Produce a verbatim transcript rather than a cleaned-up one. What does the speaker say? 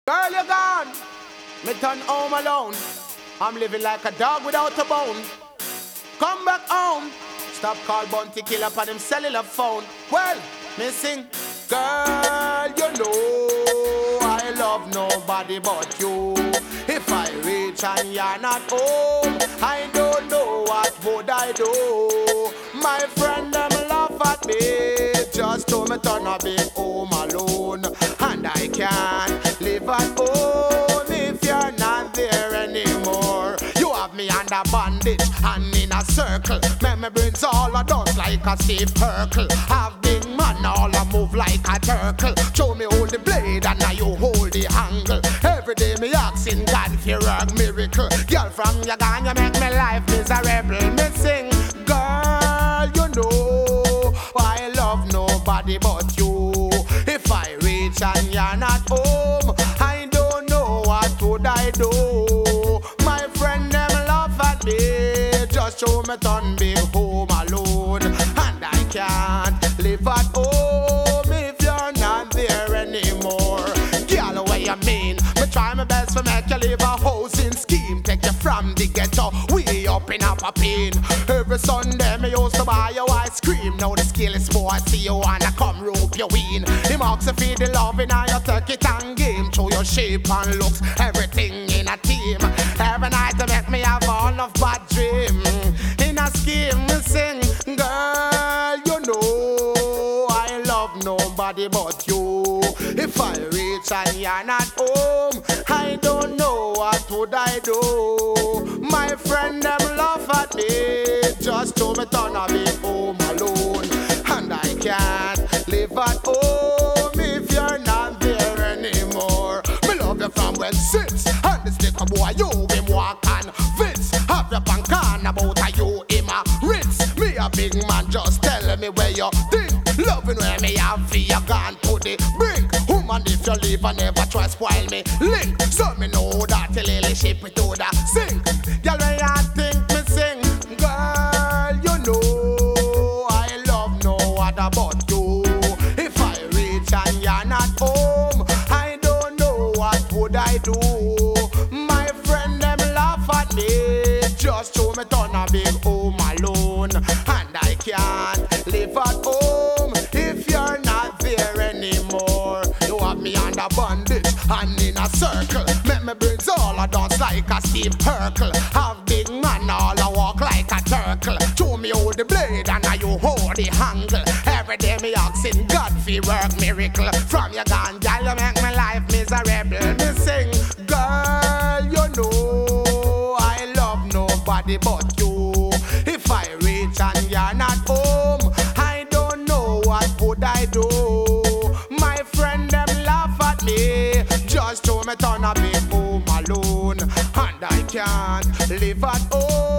Girl, you're gone. Me turn home alone. I'm living like a dog without a bone. Come back home. Stop call Bounty Killer on him cellular phone. Well, me sing. Girl, you know I love nobody but you. If I reach and you're not home, I don't know what would I do. My friend them laugh at me just to me turn a big home alone. And I can't live at home if you're not there anymore. You have me under bondage and in a circle. Memory brains all a dust like a Steve Urkel. Have big man all a move like a turtle. Show me hold the blade and now you hold the angle. Every day me asking God if you work miracle. Girl from your gun you make me life miserable. Me sing, girl you know I love nobody but you. If I reach and you're not home, I don't know what would I do. My friend them laugh at me just show me turn big home alone. And I can't live at home if you're not there anymore. Girl, what you mean? Me try my best to make you live a housing scheme. Take you from the ghetto way up in a pain. Every Sunday me used to buy you ice cream. Now the scale is more, I see you wanna come rope your ween. Him ask if you the loving and you take it and game. Show your shape and looks, everything in a team. Every night to make me have all of bad dream. In a scheme me sing, girl you know I love nobody but you. If I reach and you're not home, I don't know what would I do. My friend them laugh at me just to me turn a big home alone. And I can't live at home if you're not there anymore. Me love you from when six, and this little boy you him walk and fits. Have your punk on about a you him a rinse. Me a big man just tell me where you think. Loving where me have for you gone to the brink. Woman if you leave and never try spoil me link. So me know that the lily ship it to the sink. Girl when you think me sing, girl you know I love no other but you. If I reach and you're not home, I don't know what would I do. My friend them laugh at me just show me turn a big home alone. And I can't live at home if you're not there anymore. You have me under bondage and in a circle. Make me brains all a dance like a Steve Urkel. Have big man all a walk like a turtle. Show me hold the blade and now you hold the handle. Every day me asking God fi work miracle. From your ganja you make my life miserable. Me sing, girl you know I love nobody but you. If I reach and you're not home, I don't know what would I do. My friend them laugh at me just to me turn a big home alone. And I can't live at home